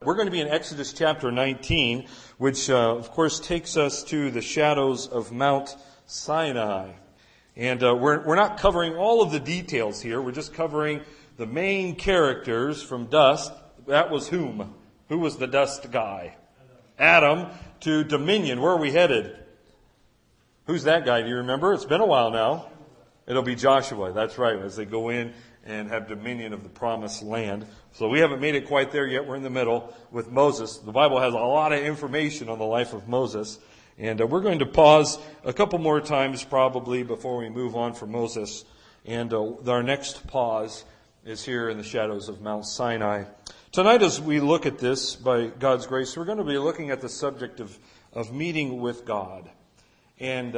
We're going to be in Exodus chapter 19, which, of course, takes us to the shadows of Mount Sinai. And we're not covering all of the details here. We're just covering the main characters from dust. That was whom? Who was the dust guy? Adam. To dominion. Where are we headed? Who's that guy? Do you remember? It's been a while now. It'll be Joshua. That's right. As they go in and have dominion of the promised land. So we haven't made it quite there yet. We're in the middle with Moses. The Bible has a lot of information on the life of Moses. And we're going to pause a couple more times probably before we move on from Moses. And our next pause is here in the shadows of Mount Sinai. Tonight as we look at this, by God's grace, we're going to be looking at the subject of meeting with God. And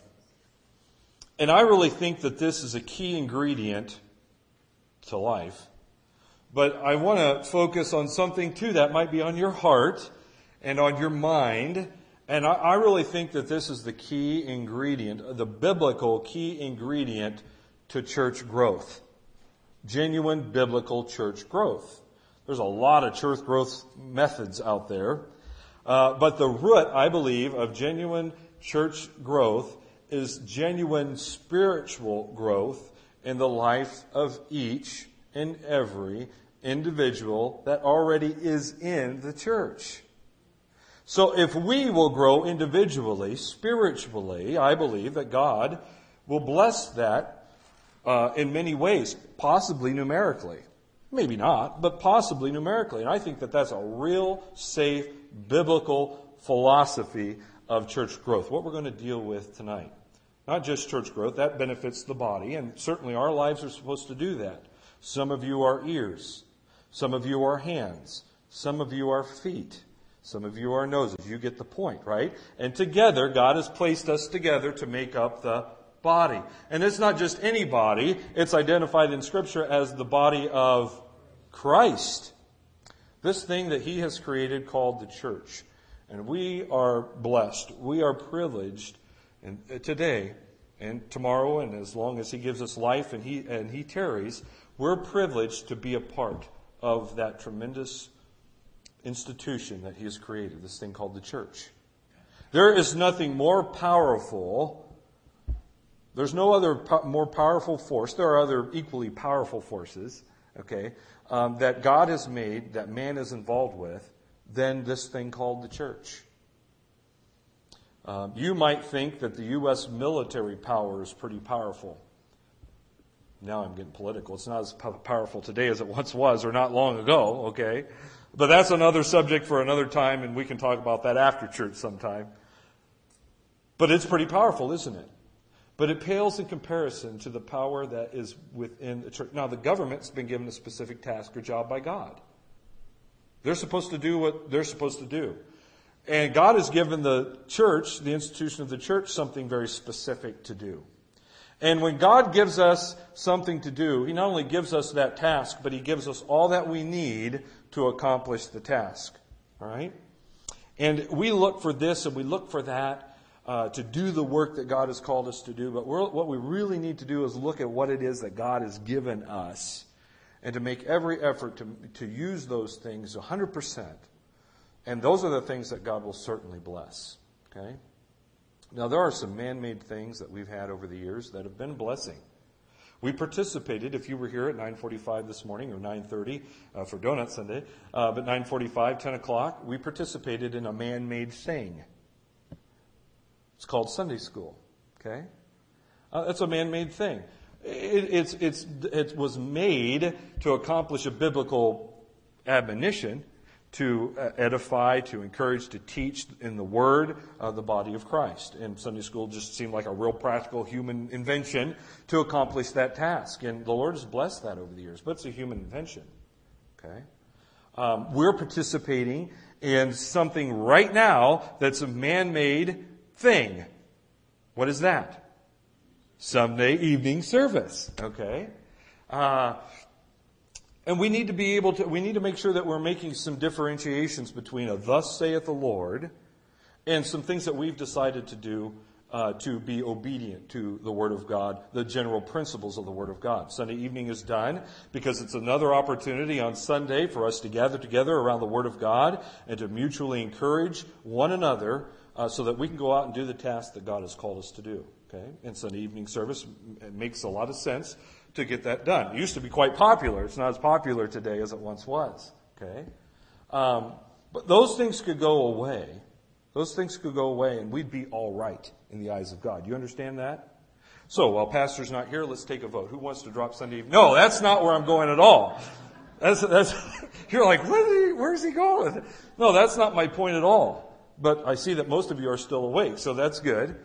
I really think that this is a key ingredient to life. But I want to focus on something too that might be on your heart and on your mind. And I really think that this is the key ingredient, the biblical key ingredient to church growth. Genuine biblical church growth. There's a lot of church growth methods out there. But the root, I believe, of genuine church growth is genuine spiritual growth in the life of each and every individual that already is in the church. So if we will grow individually, spiritually, I believe that God will bless that in many ways, possibly numerically. Maybe not, but possibly numerically. And I think that that's a real safe biblical philosophy of church growth. What we're going to deal with tonight. Not just church growth, that benefits the body, and certainly our lives are supposed to do that. Some of you are ears. Some of you are hands. Some of you are feet. Some of you are noses. You get the point, right? And together, God has placed us together to make up the body. And it's not just any body. It's identified in Scripture as the body of Christ. This thing that He has created called the church. And we are blessed. We are privileged today and tomorrow, and as long as He gives us life and He tarries, we're privileged to be a part of that tremendous institution that He has created, this thing called the church. There is nothing more powerful. There's no other more powerful force. There are other equally powerful forces, that God has made, that man is involved with, than this thing called the church. You might think that the U.S. military power is pretty powerful. Now I'm getting political. It's not as powerful today as it once was, or not long ago, okay? But that's another subject for another time, and we can talk about that after church sometime. But it's pretty powerful, isn't it? But it pales in comparison to the power that is within the church. Now, the government's been given a specific task or job by God. They're supposed to do what they're supposed to do. And God has given the church, the institution of the church, something very specific to do. And when God gives us something to do, He not only gives us that task, but He gives us all that we need to accomplish the task. All right? And we look for this and we look for that to do the work that God has called us to do. But what we really need to do is look at what it is that God has given us and to make every effort to use those things 100%. And those are the things that God will certainly bless. Okay? Now, there are some man-made things that we've had over the years that have been a blessing. We participated, if you were here at 9:45 this morning, or 9:30 for Donut Sunday, but 9:45, 10 o'clock, we participated in a man-made thing. It's called Sunday school. Okay? It's a man-made thing. It was made to accomplish a biblical admonition, to edify, to encourage, to teach in the Word the body of Christ. And Sunday school just seemed like a real practical human invention to accomplish that task. And the Lord has blessed that over the years, but it's a human invention. Okay? We're participating in something right now that's a man-made thing. What is that? Sunday evening service. Okay? And we need to make sure that we're making some differentiations between a thus saith the Lord and some things that we've decided to do to be obedient to the Word of God, the general principles of the Word of God. Sunday evening is done because it's another opportunity on Sunday for us to gather together around the Word of God and to mutually encourage one another so that we can go out and do the task that God has called us to do. Okay? And Sunday evening service, it makes a lot of sense to get that done. It used to be quite popular. It's not as popular today as it once was. Okay? But those things could go away. Those things could go away and we'd be all right in the eyes of God. You understand that? So, while Pastor's not here, let's take a vote. Who wants to drop Sunday evening? No, that's not where I'm going at all. You're like, where's he going with it? No, that's not my point at all. But I see that most of you are still awake, so that's good.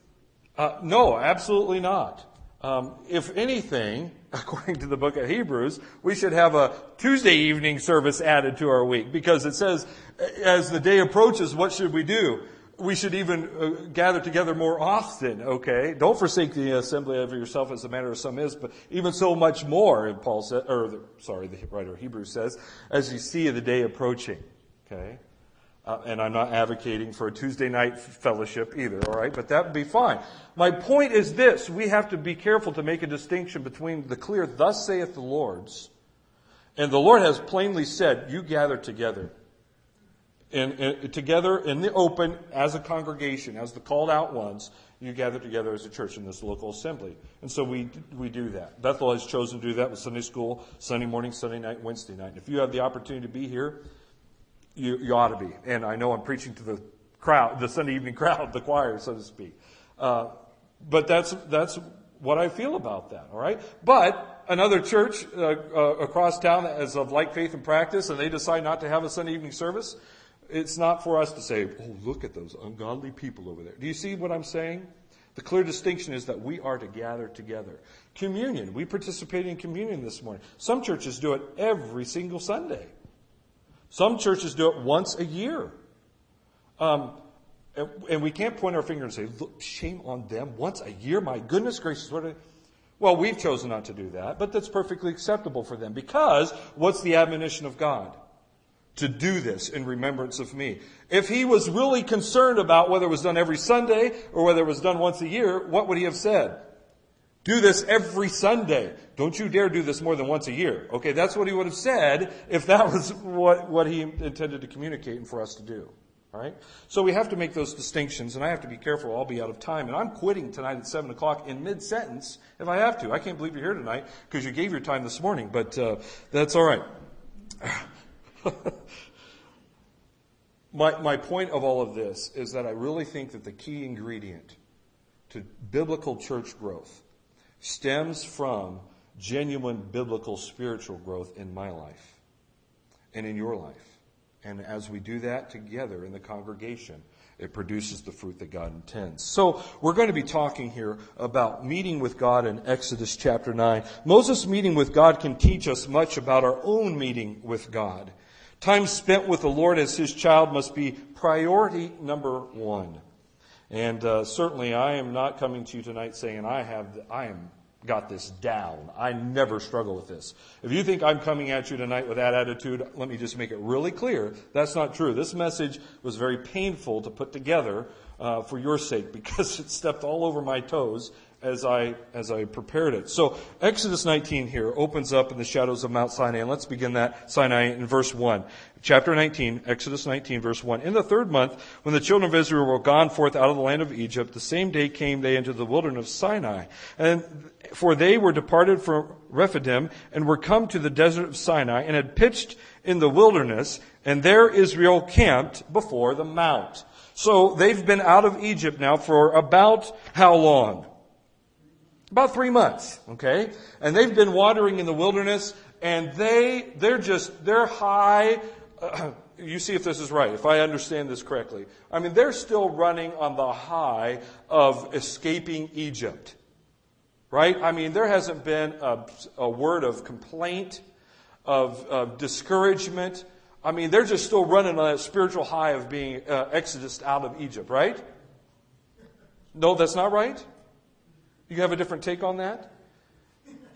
No, absolutely not. If anything, according to the book of Hebrews, we should have a Tuesday evening service added to our week because it says, as the day approaches, what should we do? We should even gather together more often, okay? Don't forsake the assembly of yourself as the manner of some is, but even so much more, Paul said, the writer of Hebrews says, as you see the day approaching, okay? And I'm not advocating for a Tuesday night fellowship either, all right? But that would be fine. My point is this. We have to be careful to make a distinction between the clear, thus saith the Lord's, and the Lord has plainly said, you gather together. And together in the open as a congregation, as the called out ones, you gather together as a church in this local assembly. And so we do that. Bethel has chosen to do that with Sunday school, Sunday morning, Sunday night, Wednesday night. And if you have the opportunity to be here, you ought to be. And I know I'm preaching to the crowd, the Sunday evening crowd, the choir, so to speak. But that's what I feel about that, all right? But another church across town is of like faith and practice, and they decide not to have a Sunday evening service, it's not for us to say, oh, look at those ungodly people over there. Do you see what I'm saying? The clear distinction is that we are to gather together. Communion. We participated in communion this morning. Some churches do it every single Sunday. Some churches do it once a year. And we can't point our finger and say, look, shame on them. Once a year? My goodness gracious. Well, we've chosen not to do that, but that's perfectly acceptable for them. Because what's the admonition of God? To do this in remembrance of me. If he was really concerned about whether it was done every Sunday or whether it was done once a year, what would he have said? Do this every Sunday. Don't you dare do this more than once a year. Okay, that's what he would have said if that was what he intended to communicate and for us to do. All right? So we have to make those distinctions, and I have to be careful. I'll be out of time. And I'm quitting tonight at 7 o'clock in mid-sentence if I have to. I can't believe you're here tonight because you gave your time this morning, but that's all right. My point of all of this is that I really think that the key ingredient to biblical church growth stems from genuine biblical spiritual growth in my life and in your life. And as we do that together in the congregation, it produces the fruit that God intends. So we're going to be talking here about meeting with God in Exodus chapter 9. Moses' meeting with God can teach us much about our own meeting with God. Time spent with the Lord as his child must be priority number one. And certainly I am not coming to you tonight saying I am got this down. I never struggle with this. If you think I'm coming at you tonight with that attitude, let me just make it really clear. That's not true. This message was very painful to put together for your sake because it stepped all over my toes as I prepared it. So Exodus 19 here opens up in the shadows of Mount Sinai. And let's begin that Sinai in verse 1. Chapter 19, Exodus 19, verse 1. In the 3rd month, when the children of Israel were gone forth out of the land of Egypt, the same day came they into the wilderness of Sinai. And for they were departed from Rephidim and were come to the desert of Sinai and had pitched in the wilderness, and there Israel camped before the mount. So they've been out of Egypt now for about how long? About 3 months, okay? And they've been wandering in the wilderness, and they're high. You see if this is right, if I understand this correctly. I mean, they're still running on the high of escaping Egypt, right? I mean, there hasn't been a word of complaint, of discouragement. I mean, they're just still running on that spiritual high of being exodus out of Egypt, right? No, that's not right? You have a different take on that?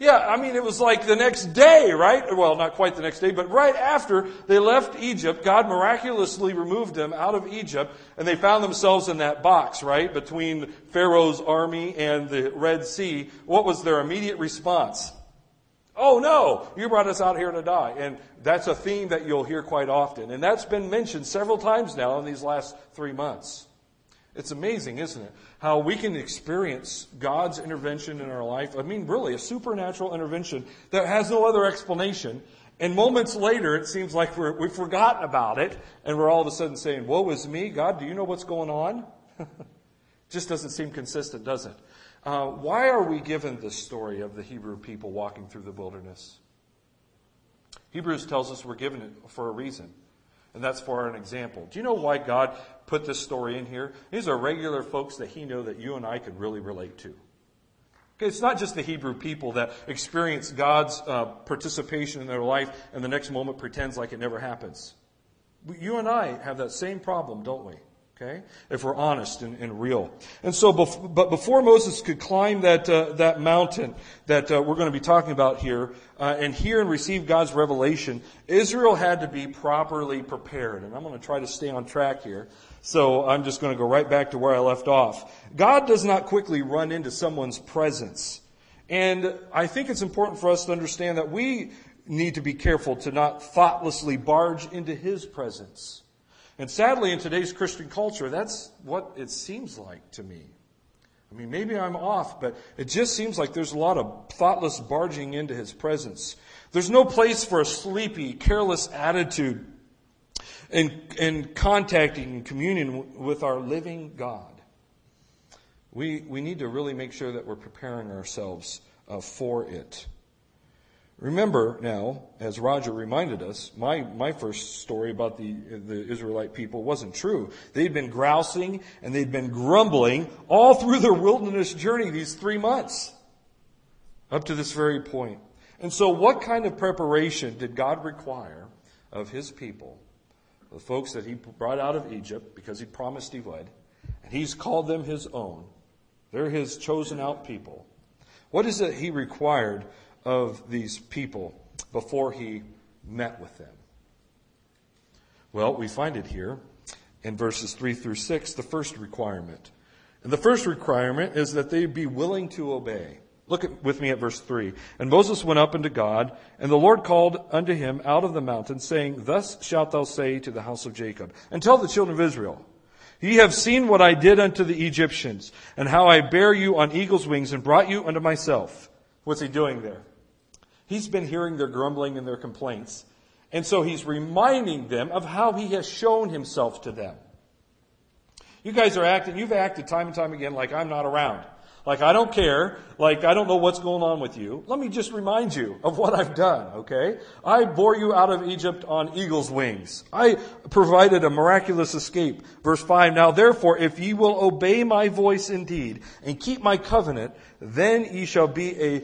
Yeah, I mean, it was like the next day, right? Well, not quite the next day, but right after they left Egypt, God miraculously removed them out of Egypt, and they found themselves in that box, right, between Pharaoh's army and the Red Sea. What was their immediate response? Oh no, you brought us out here to die. And that's a theme that you'll hear quite often. And that's been mentioned several times now in these last 3 months. It's amazing, isn't it? How we can experience God's intervention in our life. I mean, really, a supernatural intervention that has no other explanation. And moments later, it seems like we've forgotten about it. And we're all of a sudden saying, woe is me. God, do you know what's going on? Just doesn't seem consistent, does it? Why are we given this story of the Hebrew people walking through the wilderness? Hebrews tells us we're given it for a reason. And that's for an example. Do you know why God put this story in here? These are regular folks that He knew that you and I could really relate to. Okay, it's not just the Hebrew people that experience God's participation in their life and the next moment pretends like it never happens. You and I have that same problem, don't we? Okay, if we're honest and real. And so, but before Moses could climb that mountain that we're going to be talking about here, and hear and receive God's revelation, Israel had to be properly prepared. And I'm going to try to stay on track here. So I'm just going to go right back to where I left off. God does not quickly run into someone's presence. And I think it's important for us to understand that we need to be careful to not thoughtlessly barge into His presence. And sadly, in today's Christian culture, that's what it seems like to me. I mean, maybe I'm off, but it just seems like there's a lot of thoughtless barging into His presence. There's no place for a sleepy, careless attitude in contacting and communion with our living God. We need to really make sure that we're preparing ourselves for it. Remember now, as Roger reminded us, my first story about the Israelite people wasn't true. They'd been grousing and they'd been grumbling all through their wilderness journey these 3 months, up to this very point. And so what kind of preparation did God require of His people, the folks that He brought out of Egypt because He promised He would, and He's called them His own? They're His chosen out people. What is it He required of these people before He met with them? Well, we find it here in verses 3 through 6, the first requirement. And the first requirement is that they be willing to obey. Look with me at verse 3. And Moses went up unto God, and the Lord called unto him out of the mountain, saying, Thus shalt thou say to the house of Jacob, and tell the children of Israel, Ye have seen what I did unto the Egyptians, and how I bare you on eagle's wings, and brought you unto myself. What's He doing there? He's been hearing their grumbling and their complaints. And so He's reminding them of how He has shown Himself to them. You guys you've acted time and time again like I'm not around. Like I don't care. Like I don't know what's going on with you. Let me just remind you of what I've done, okay? I bore you out of Egypt on eagle's wings. I provided a miraculous escape. Verse 5, Now therefore, if ye will obey my voice indeed, and keep my covenant, then ye shall be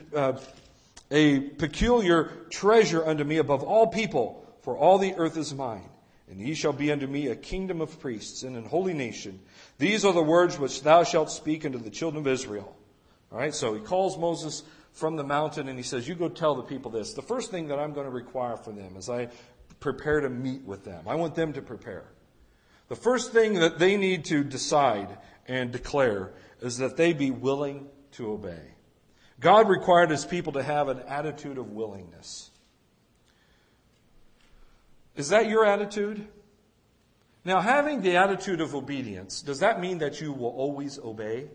a peculiar treasure unto me above all people, for all the earth is mine. And ye shall be unto me a kingdom of priests and an holy nation. These are the words which thou shalt speak unto the children of Israel. All right, so He calls Moses from the mountain and He says, you go tell the people this. The first thing that I'm going to require from them as I prepare to meet with them, I want them to prepare. The first thing that they need to decide and declare is that they be willing to obey. God required His people to have an attitude of willingness. Is that your attitude? Now, having the attitude of obedience, does that mean that you will always obey?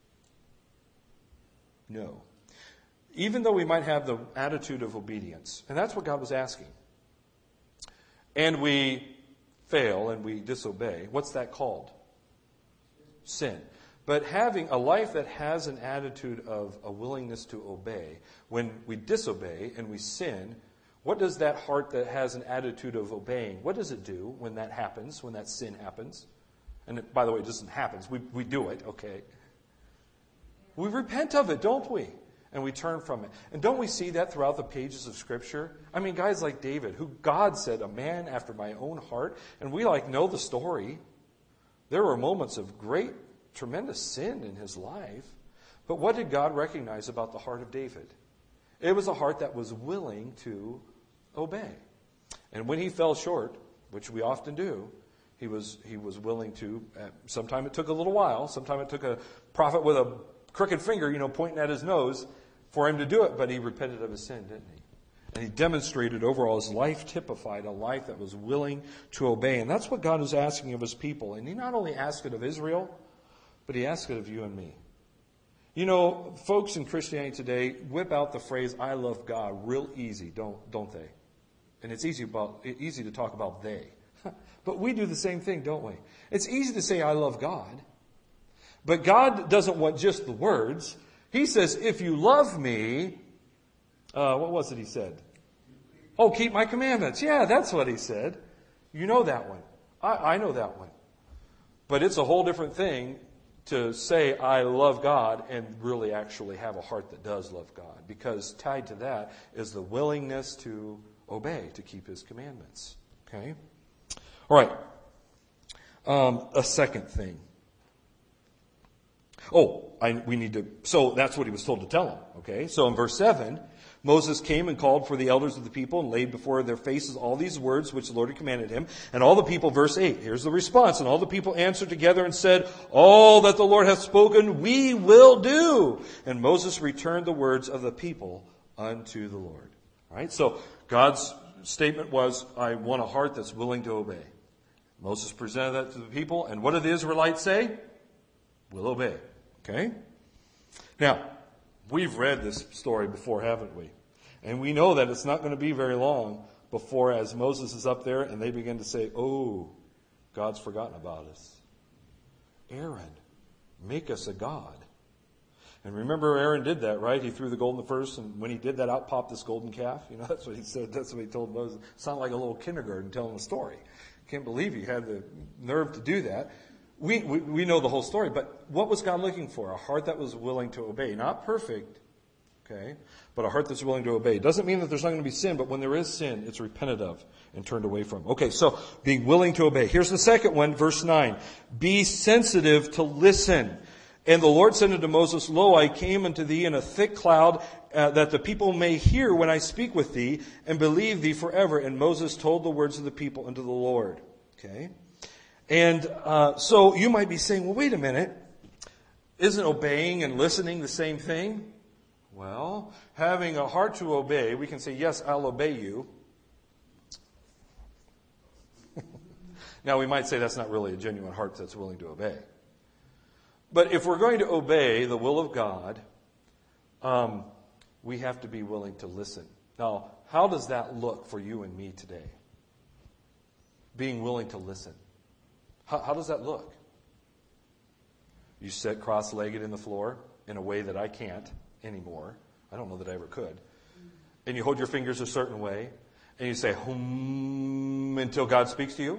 No. Even though we might have the attitude of obedience, and that's what God was asking, and we fail and we disobey, what's that called? Sin. But having a life that has an attitude of a willingness to obey, when we disobey and we sin, what does that heart that has an attitude of obeying, what does it do when that happens, when that sin happens? And by the way, it doesn't happen. We do it, okay? We repent of it, don't we? And we turn from it. And don't we see that throughout the pages of Scripture? I mean, guys like David, who God said, a man after my own heart. And we know the story. There were moments of great, tremendous sin in his life. But what did God recognize about the heart of David? It was a heart that was willing to obey. And when he fell short, which we often do, he was willing to. Sometimes it took a little while. Sometimes it took a prophet with a crooked finger, pointing at his nose for him to do it. But he repented of his sin, didn't he? And he demonstrated overall his life typified a life that was willing to obey. And that's what God is asking of his people. And he not only asked it of Israel, but he asked it of you and me. Folks in Christianity today whip out the phrase, I love God, real easy, don't they? And it's easy to talk about they. But we do the same thing, don't we? It's easy to say, I love God. But God doesn't want just the words. He says, if you love me, what was it he said? Oh, keep my commandments. Yeah, that's what he said. You know that one. I know that one. But it's a whole different thing to say, I love God, and really actually have a heart that does love God. Because tied to that is the willingness to obey, to keep his commandments. Okay? All right. A second thing. So that's what he was told to tell him. Okay? So in verse 7, Moses came and called for the elders of the people and laid before their faces all these words which the Lord had commanded him. And all the people, verse 8, here's the response. And all the people answered together and said, all that the Lord hath spoken, we will do. And Moses returned the words of the people unto the Lord. All right? So God's statement was, I want a heart that's willing to obey. Moses presented that to the people. And what did the Israelites say? We'll obey. Okay? Now, we've read this story before, haven't we? And we know that it's not going to be very long before, as Moses is up there and they begin to say, oh, God's forgotten about us. Aaron, make us a god. And remember, Aaron did that, right? He threw the gold in the furnace, and when he did that, out popped this golden calf. That's what he said. That's what he told Moses. It sounded like a little kindergarten telling a story. Can't believe he had the nerve to do that. We know the whole story, but what was God looking for? A heart that was willing to obey. Not perfect, okay, but a heart that's willing to obey. Doesn't mean that there's not going to be sin, but when there is sin, it's repented of and turned away from. Okay, so being willing to obey. Here's the second one, verse 9. Be sensitive to listen. And the Lord said unto Moses, Lo, I came unto thee in a thick cloud, that the people may hear when I speak with thee, and believe thee forever. And Moses told the words of the people unto the Lord. Okay? And so you might be saying, well, wait a minute. Isn't obeying and listening the same thing? Well, having a heart to obey, we can say, yes, I'll obey you. Now, we might say that's not really a genuine heart that's willing to obey. But if we're going to obey the will of God, we have to be willing to listen. Now, how does that look for you and me today? Being willing to listen. How does that look? You sit cross-legged in the floor in a way that I can't anymore. I don't know that I ever could. And you hold your fingers a certain way, and you say, hum, until God speaks to you?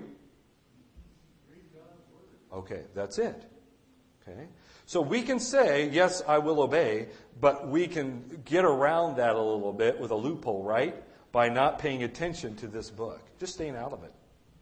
Okay, that's it. Okay? So we can say, yes, I will obey, but we can get around that a little bit with a loophole, right? By not paying attention to this book. Just staying out of it.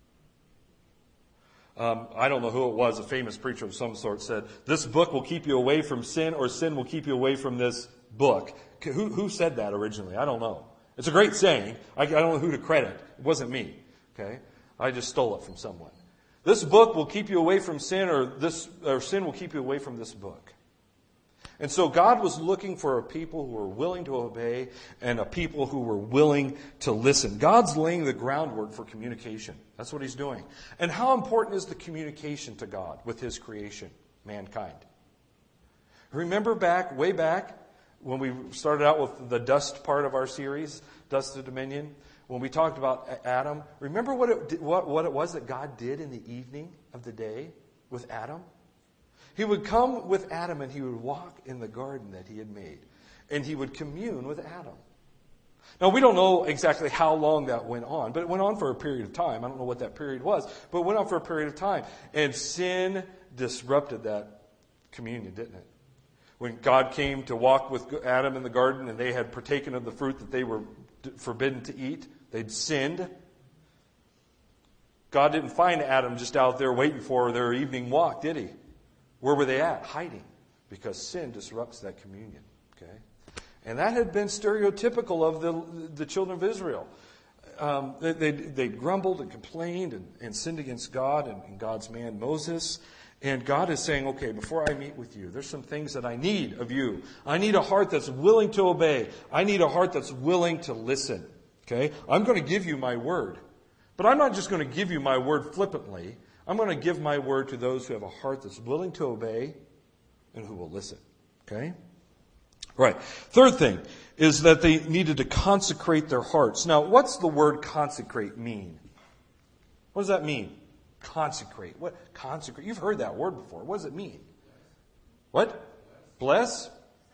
I don't know who it was, a famous preacher of some sort said, this book will keep you away from sin, or sin will keep you away from this book. Who said that originally? I don't know. It's a great saying. I don't know who to credit. It wasn't me. Okay? I just stole it from someone. This book will keep you away from sin, or sin will keep you away from this book. And so God was looking for a people who were willing to obey and a people who were willing to listen. God's laying the groundwork for communication. That's what he's doing. And how important is the communication to God with his creation, mankind? Remember way back, when we started out with the dust part of our series, Dust of Dominion, when we talked about Adam, remember what it was that God did in the evening of the day with Adam? He would come with Adam and he would walk in the garden that he had made. And he would commune with Adam. Now, we don't know exactly how long that went on, but it went on for a period of time. I don't know what that period was, but it went on for a period of time. And sin disrupted that communion, didn't it? When God came to walk with Adam in the garden and they had partaken of the fruit that they were forbidden to eat, they'd sinned. God didn't find Adam just out there waiting for their evening walk, did he? Where were they at? Hiding. Because sin disrupts that communion. Okay? And that had been stereotypical of the children of Israel. They grumbled and complained and sinned against God and God's man Moses. And God is saying, okay, before I meet with you, there's some things that I need of you. I need a heart that's willing to obey. I need a heart that's willing to listen. Okay? I'm going to give you my word. But I'm not just going to give you my word flippantly. I'm going to give my word to those who have a heart that's willing to obey and who will listen. Okay? Right. Third thing is that they needed to consecrate their hearts. Now, what's the word consecrate mean? What does that mean? Consecrate. What? Consecrate. You've heard that word before. What does it mean? What? Bless?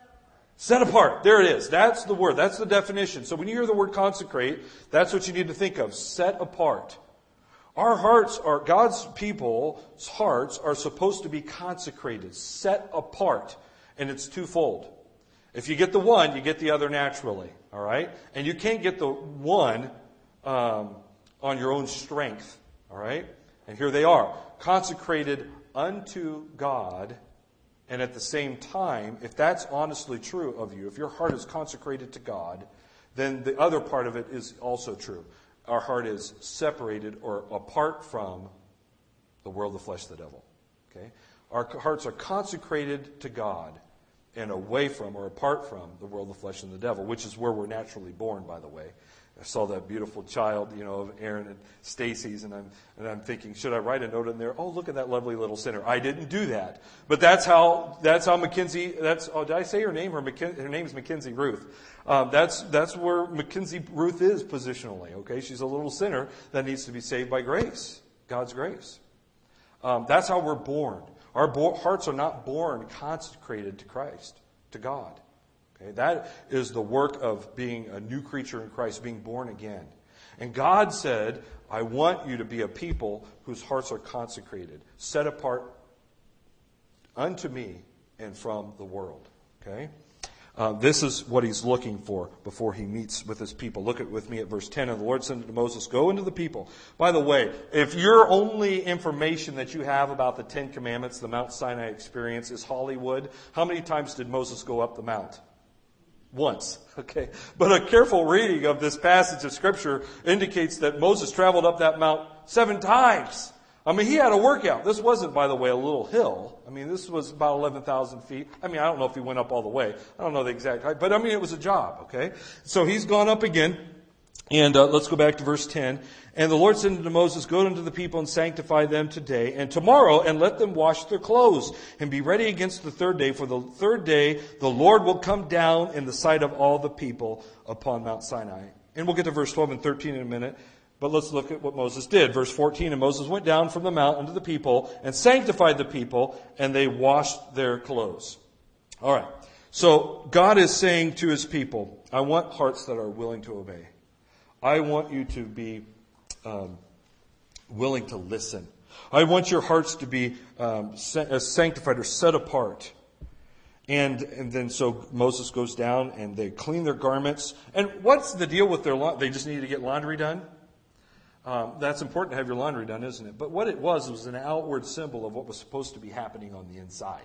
Set apart. There it is. That's the word. That's the definition. So when you hear the word consecrate, that's what you need to think of. Set apart. Our hearts are, God's people's hearts are supposed to be consecrated, set apart. And it's twofold. If you get the one, you get the other naturally. All right? And you can't get the one on your own strength. All right? And here they are, consecrated unto God. And at the same time, if that's honestly true of you, if your heart is consecrated to God, then the other part of it is also true. Our heart is separated or apart from the world, the flesh, the devil. Okay? Our hearts are consecrated to God and away from or apart from the world, the flesh, and the devil, which is where we're naturally born, by the way. I saw that beautiful child, of Aaron and Stacy's, and I'm thinking, should I write a note in there? Oh, look at that lovely little sinner. I didn't do that, but that's how Mackenzie. Did I say her name? Her name is Mackenzie Ruth. That's where Mackenzie Ruth is positionally. Okay, she's a little sinner that needs to be saved by grace, God's grace. That's how we're born. Our hearts are not born consecrated to Christ, to God. Okay, that is the work of being a new creature in Christ, being born again. And God said, I want you to be a people whose hearts are consecrated, set apart unto me and from the world. Okay? This is what he's looking for before he meets with his people. Look with me at verse 10. And the Lord said to Moses, go into the people. By the way, if your only information that you have about the Ten Commandments, the Mount Sinai experience, is Hollywood, how many times did Moses go up the mount? Once. Okay. But a careful reading of this passage of Scripture indicates that Moses traveled up that mount 7 times. I mean, he had a workout. This wasn't, by the way, a little hill. I mean, this was about 11,000 feet. I mean, I don't know if he went up all the way. I don't know the exact height. But, I mean, it was a job, okay? So he's gone up again. And let's go back to verse 10. And the Lord said unto Moses, go unto the people and sanctify them today and tomorrow, and let them wash their clothes, and be ready against the third day. For the third day the Lord will come down in the sight of all the people upon Mount Sinai. And we'll get to verse 12 and 13 in a minute. But let's look at what Moses did. Verse 14, and Moses went down from the mount unto the people and sanctified the people, and they washed their clothes. All right. So God is saying to his people, I want hearts that are willing to obey. I want you to be willing to listen. I want your hearts to be sanctified or set apart. And then so Moses goes down and they clean their garments. And what's the deal with their laundry? They just need to get laundry done? That's important to have your laundry done, isn't it? But what it was an outward symbol of what was supposed to be happening on the inside.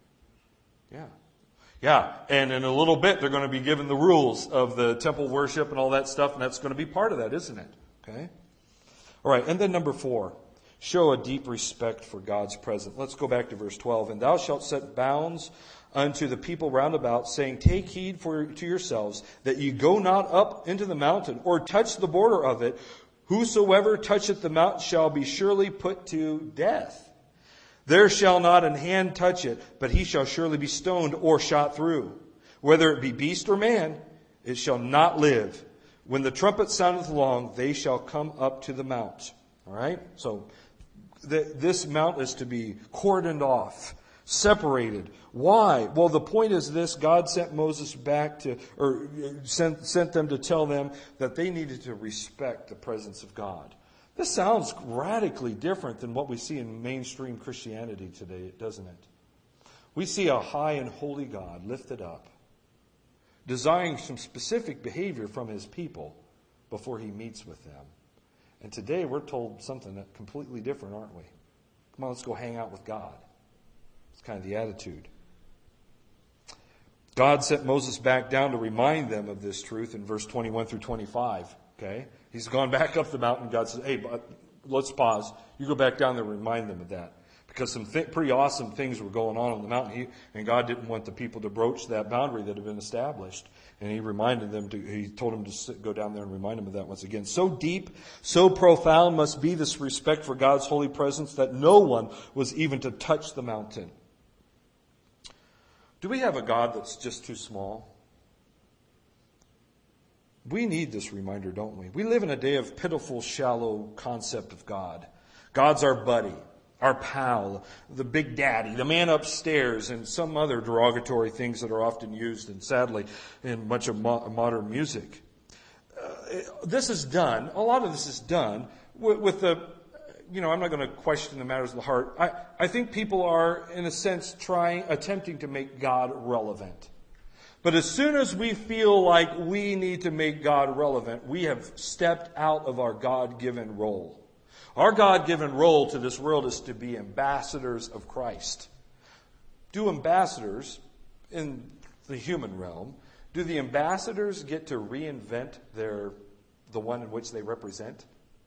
Yeah, and in a little bit they're going to be given the rules of the temple worship and all that stuff, and that's going to be part of that, isn't it? Okay? All right, and then number 4, show a deep respect for God's presence. Let's go back to verse 12. And thou shalt set bounds unto the people round about, saying, take heed to yourselves, that ye go not up into the mountain, or touch the border of it. Whosoever toucheth the mountain shall be surely put to death. There shall not an hand touch it, but he shall surely be stoned or shot through. Whether it be beast or man, it shall not live. When the trumpet soundeth long, they shall come up to the mount. All right? So this mount is to be cordoned off, separated. Why? Well, the point is this. God sent Moses back sent them to tell them that they needed to respect the presence of God. This sounds radically different than what we see in mainstream Christianity today, doesn't it? We see a high and holy God lifted up, desiring some specific behavior from his people before he meets with them. And today we're told something that completely different, aren't we? Come on, let's go hang out with God. It's kind of the attitude. God sent Moses back down to remind them of this truth in verse 21 through 25. Okay? He's gone back up the mountain. God says, hey, let's pause. You go back down there and remind them of that. Because some pretty awesome things were going on the mountain. And God didn't want the people to broach that boundary that had been established. And he reminded them he told them to go down there and remind them of that once again. So deep, so profound must be this respect for God's holy presence that no one was even to touch the mountain. Do we have a God that's just too small? We need this reminder, don't we? We live in a day of pitiful, shallow concept of God. God's our buddy, our pal, the big daddy, the man upstairs, and some other derogatory things that are often used, and sadly, in much of modern music. This is done, a lot of this is done with the, I'm not going to question the matters of the heart. I think people are, in a sense, attempting to make God relevant. But as soon as we feel like we need to make God relevant, we have stepped out of our God-given role. Our God-given role to this world is to be ambassadors of Christ. Do ambassadors, in the human realm, do the ambassadors get to reinvent the one in which they represent?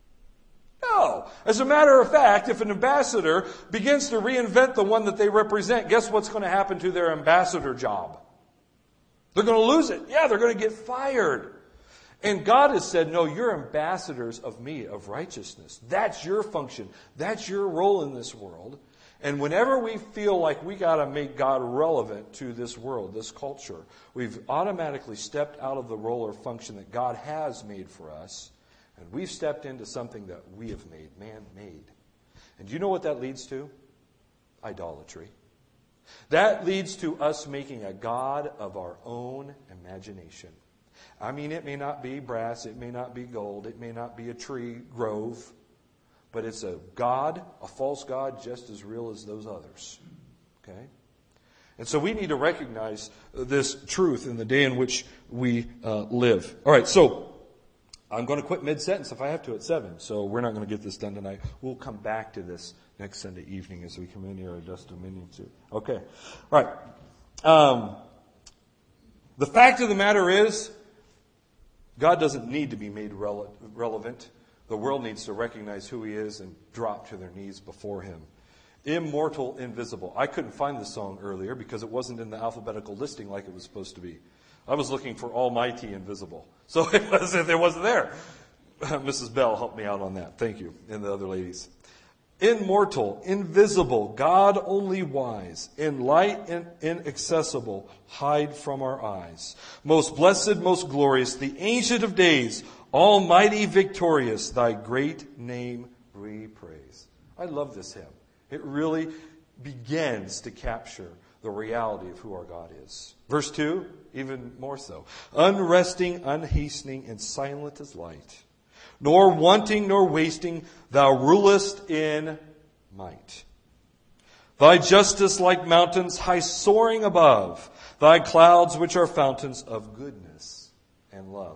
No. As a matter of fact, if an ambassador begins to reinvent the one that they represent, guess what's going to happen to their ambassador job? They're going to lose it. Yeah, they're going to get fired. And God has said, no, you're ambassadors of me, of righteousness. That's your function. That's your role in this world. And whenever we feel like we got to make God relevant to this world, this culture, we've automatically stepped out of the role or function that God has made for us. And we've stepped into something that we have made, man-made. And do you know what that leads to? Idolatry. That leads to us making a God of our own imagination. I mean, it may not be brass, it may not be gold, it may not be a tree grove, but it's a God, a false God, just as real as those others. Okay? And so we need to recognize this truth in the day in which we live. All right, so I'm going to quit mid-sentence if I have to at 7, so we're not going to get this done tonight. We'll come back to this next Sunday evening as we come in here, adjust dominion to. Okay. All right. The fact of the matter is, God doesn't need to be made relevant. The world needs to recognize who He is and drop to their knees before Him. Immortal, invisible. I couldn't find this song earlier because it wasn't in the alphabetical listing like it was supposed to be. I was looking for Almighty Invisible. So it wasn't there. Mrs. Bell helped me out on that. Thank you. And the other ladies. Immortal, invisible, God only wise, in light and inaccessible, hide from our eyes. Most blessed, most glorious, the Ancient of Days, almighty, victorious, thy great name we praise. I love this hymn. It really begins to capture the reality of who our God is. Verse 2, even more so. Unresting, unhastening, and silent as light. Nor wanting, nor wasting, thou rulest in might. Thy justice like mountains high soaring above, thy clouds which are fountains of goodness and love.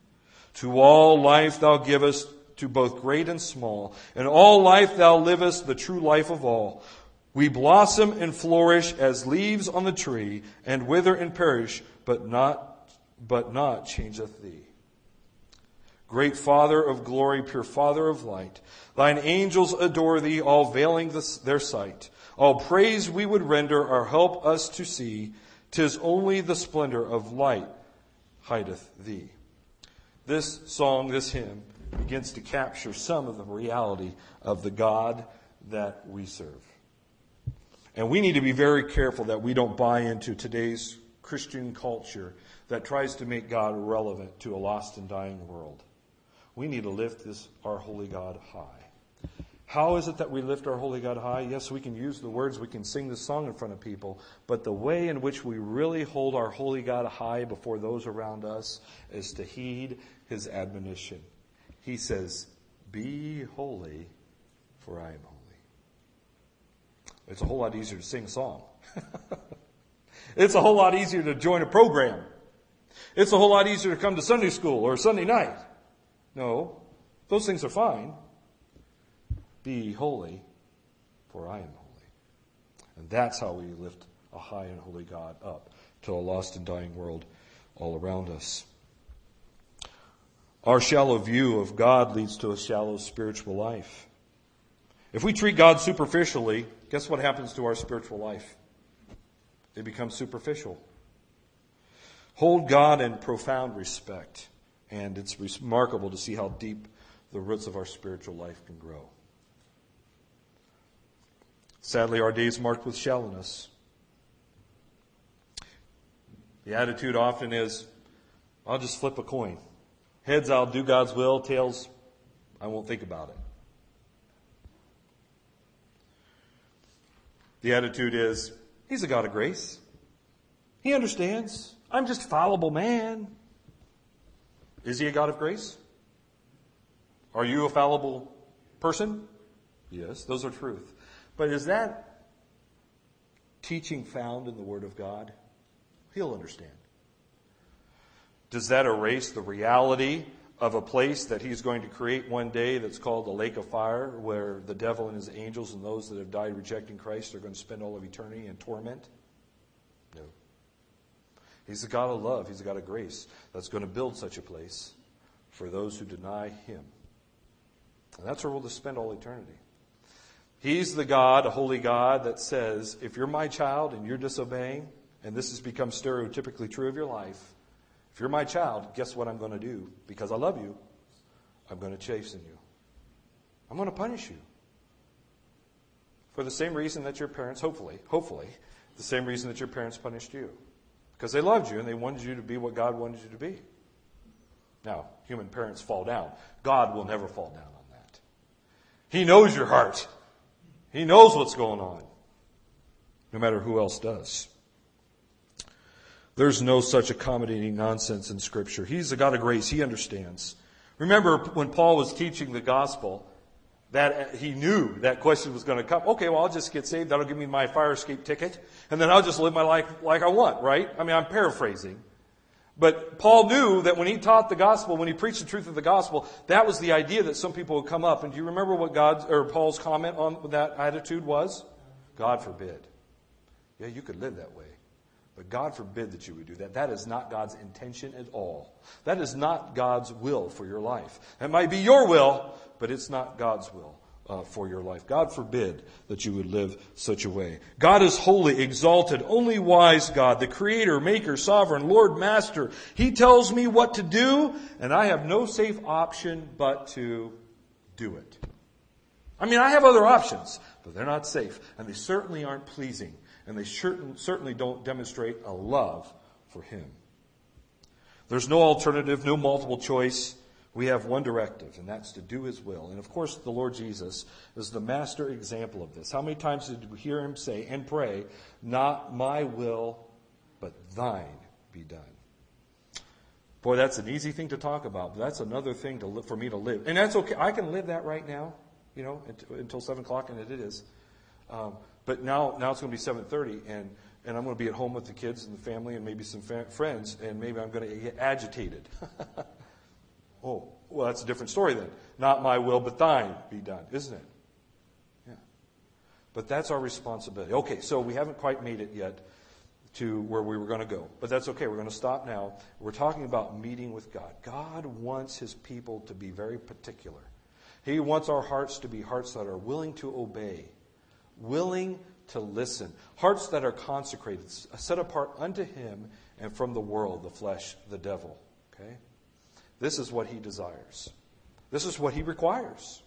To all life thou givest, to both great and small, and all life thou livest, the true life of all. We blossom and flourish as leaves on the tree, and wither and perish, but not changeth thee. Great Father of glory, pure Father of light, thine angels adore thee, all veiling their sight. All praise we would render, or help us to see, 'tis only the splendor of light hideth thee. This song, this hymn, begins to capture some of the reality of the God that we serve. And we need to be very careful that we don't buy into today's Christian culture that tries to make God relevant to a lost and dying world. We need to lift our holy God high. How is it that we lift our holy God high? Yes, we can use the words, we can sing this song in front of people, but the way in which we really hold our holy God high before those around us is to heed His admonition. He says, be holy, for I am holy. It's a whole lot easier to sing a song. It's a whole lot easier to join a program. It's a whole lot easier to come to Sunday school or Sunday night. No, those things are fine. Be holy, for I am holy. And that's how we lift a high and holy God up to a lost and dying world all around us. Our shallow view of God leads to a shallow spiritual life. If we treat God superficially, guess what happens to our spiritual life? It becomes superficial. Hold God in profound respect, and it's remarkable to see how deep the roots of our spiritual life can grow. Sadly, our days marked with shallowness. The attitude often is, I'll just flip a coin. Heads, I'll do God's will. Tails, I won't think about it. The attitude is, He's a God of grace. He understands. I'm just a fallible man. Is He a God of grace? Are you a fallible person? Yes, those are truth. But is that teaching found in the Word of God? He'll understand. Does that erase the reality of a place that He's going to create one day that's called the lake of fire, where the devil and his angels and those that have died rejecting Christ are going to spend all of eternity in torment? No. He's a God of love. He's a God of grace that's going to build such a place for those who deny Him. And that's where we'll just spend all eternity. He's the God, a holy God, that says, if you're my child and you're disobeying, and this has become stereotypically true of your life, if you're my child, guess what I'm going to do? Because I love you, I'm going to chasten you. I'm going to punish you. For the same reason that your parents, hopefully, the same reason that your parents punished you. Because they loved you and they wanted you to be what God wanted you to be. Now, human parents fall down. God will never fall down on that. He knows your heart. He knows what's going on. No matter who else does. There's no such accommodating nonsense in Scripture. He's a God of grace. He understands. Remember when Paul was teaching the gospel, that he knew that question was going to come. Okay, well, I'll just get saved. That'll give me my fire escape ticket. And then I'll just live my life like I want, right? I mean, I'm paraphrasing. But Paul knew that when he taught the gospel, when he preached the truth of the gospel, that was the idea that some people would come up. And do you remember what Paul's comment on that attitude was? God forbid. Yeah, you could live that way. But God forbid that you would do that. That is not God's intention at all. That is not God's will for your life. It might be your will, but it's not God's will for your life. God forbid that you would live such a way. God is holy, exalted, only wise God, the Creator, Maker, Sovereign, Lord, Master. He tells me what to do, and I have no safe option but to do it. I mean, I have other options, but they're not safe, and they certainly aren't pleasing. And they certainly don't demonstrate a love for Him. There's no alternative, no multiple choice. We have one directive, and that's to do His will. And of course, the Lord Jesus is the master example of this. How many times did we hear Him say and pray, not my will, but thine be done? Boy, that's an easy thing to talk about, but that's another thing for me to live. And that's okay. I can live that right now, until 7 o'clock, and it is. But now it's going to be 7:30, and I'm going to be at home with the kids and the family and maybe some friends, and maybe I'm going to get agitated. Oh, well, that's a different story then. Not my will, but thine be done, isn't it? Yeah. But that's our responsibility. Okay, so we haven't quite made it yet to where we were going to go. But that's okay. We're going to stop now. We're talking about meeting with God. God wants His people to be very particular. He wants our hearts to be hearts that are willing to obey, willing to listen, hearts that are consecrated, set apart unto Him and from the world, the flesh, the devil. Okay? This is what He desires. This is what He requires.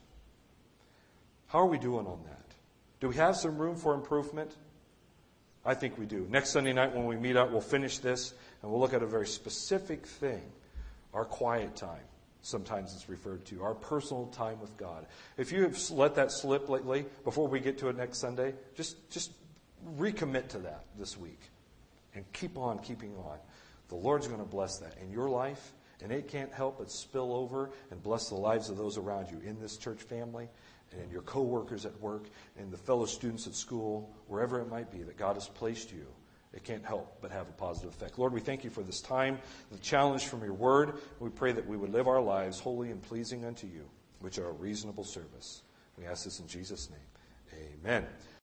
How are we doing on that? Do we have some room for improvement? I think we do. Next Sunday night when we meet up, we'll finish this and we'll look at a very specific thing, our quiet time. Sometimes it's referred to, our personal time with God. If you have let that slip lately, before we get to it next Sunday, just recommit to that this week. And keep on keeping on. The Lord's going to bless that in your life, and it can't help but spill over and bless the lives of those around you in this church family, and your co-workers at work, and the fellow students at school, wherever it might be that God has placed you. It can't help but have a positive effect. Lord, we thank You for this time, the challenge from Your word. We pray that we would live our lives holy and pleasing unto You, which are a reasonable service. We ask this in Jesus' name. Amen.